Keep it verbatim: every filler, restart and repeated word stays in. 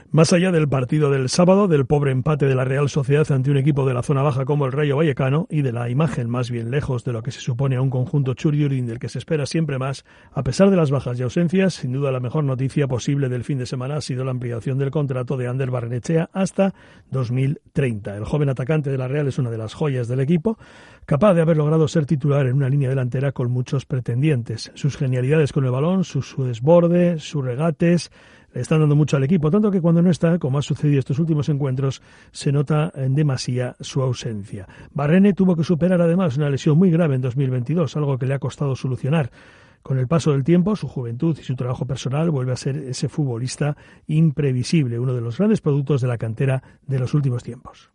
Más allá del partido del sábado, del pobre empate de la Real Sociedad ante un equipo de la zona baja como el Rayo Vallecano y de la imagen más bien lejos de lo que se supone a un conjunto churiurdin del que se espera siempre más, a pesar de las bajas y ausencias, sin duda la mejor noticia posible del fin de semana ha sido la ampliación del contrato de Ander Barrenechea hasta dos mil treinta. El joven atacante de la Real es una de las joyas del equipo, capaz de haber logrado ser titular en una línea delantera con muchos pretendientes. Sus genialidades con el balón, su, su desborde, sus regates le están dando mucho al equipo, tanto que cuando no está, como ha sucedido estos últimos encuentros, se nota en demasía su ausencia. Barrene tuvo que superar además una lesión muy grave en dos mil veintidós, algo que le ha costado solucionar. Con el paso del tiempo, su juventud y su trabajo personal vuelve a ser ese futbolista imprevisible, uno de los grandes productos de la cantera de los últimos tiempos.